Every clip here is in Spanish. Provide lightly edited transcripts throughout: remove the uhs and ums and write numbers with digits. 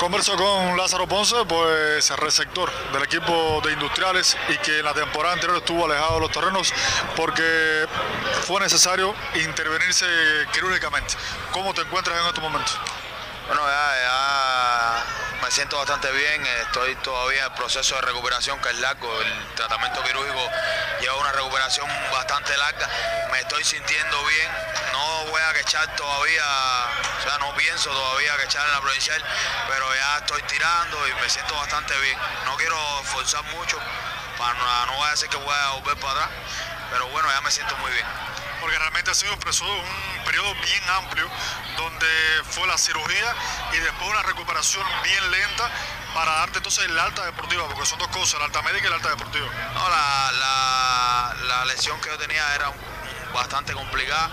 Converso con Lázaro Ponce, pues receptor del equipo de Industriales y que en la temporada anterior estuvo alejado de los terrenos porque fue necesario intervenirse quirúrgicamente. ¿Cómo te encuentras en estos momentos? Bueno, ya me siento bastante bien, estoy todavía en el proceso de recuperación que es largo, el tratamiento quirúrgico lleva una recuperación bastante larga, me estoy sintiendo bien, no voy a quechar todavía, o sea, no pienso todavía quechar en la provincial, pero ya estoy tirando y me siento bastante bien, no quiero forzar mucho, no voy a decir que voy a volver para atrás, pero bueno, ya me siento muy bien. Porque realmente ha sido un periodo bien amplio donde fue la cirugía y después una recuperación bien lenta para darte entonces el alta deportiva, porque son dos cosas, el alta médica y el alta deportiva. No, la lesión que yo tenía era bastante complicada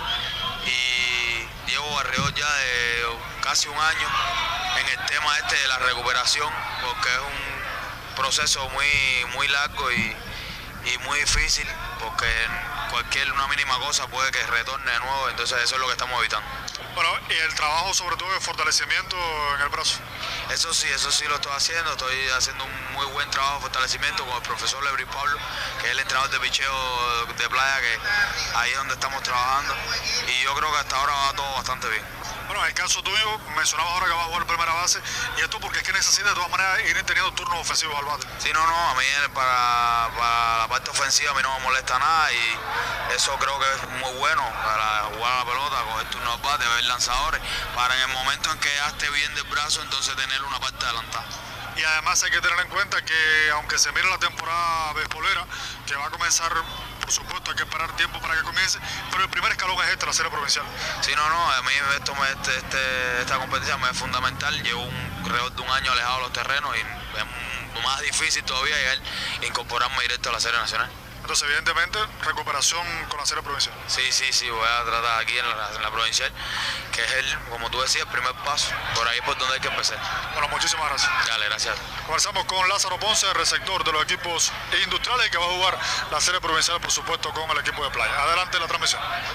y llevo alrededor ya de casi un año en el tema este de la recuperación, porque es un proceso muy largo y muy difícil, porque una mínima cosa puede que retorne de nuevo, entonces eso es lo que estamos evitando. Bueno, y el trabajo sobre todo de fortalecimiento en el brazo. Eso sí lo estoy haciendo un muy buen trabajo de fortalecimiento con el profesor Lebris Pablo, que es el entrenador de picheo de playa, que ahí es donde estamos trabajando, y yo creo que hasta ahora va todo bastante bien. Bueno, en el caso tuyo, mencionabas ahora que vas a jugar primera base, y esto porque es que necesitas de todas maneras ir teniendo turnos ofensivos al bate. Sí, no, a mí para la parte ofensiva a mí no me molesta nada y eso creo que es muy bueno para jugar a la pelota, coger turnos al bate, ver lanzadores, para en el momento en que ya esté bien del brazo, entonces tener una parte adelantada. Y además hay que tener en cuenta que aunque se mire la temporada beisbolera, que va a comenzar, por supuesto hay que esperar tiempo para que comience, pero el primer escalón es la serie provincial. Sí, a mí esta competencia me es fundamental, llevo alrededor de un año alejado de los terrenos y es más difícil todavía incorporarme directo a la serie nacional. Entonces, evidentemente, recuperación con la serie provincial. Sí, voy a tratar aquí en la provincial, que es como tú decías, el primer paso. Por ahí es por donde hay que empezar. Bueno, muchísimas gracias. Dale, gracias. Conversamos con Lázaro Ponce, receptor de los equipos industriales, que va a jugar la serie provincial, por supuesto, con el equipo de playa. Adelante la transmisión.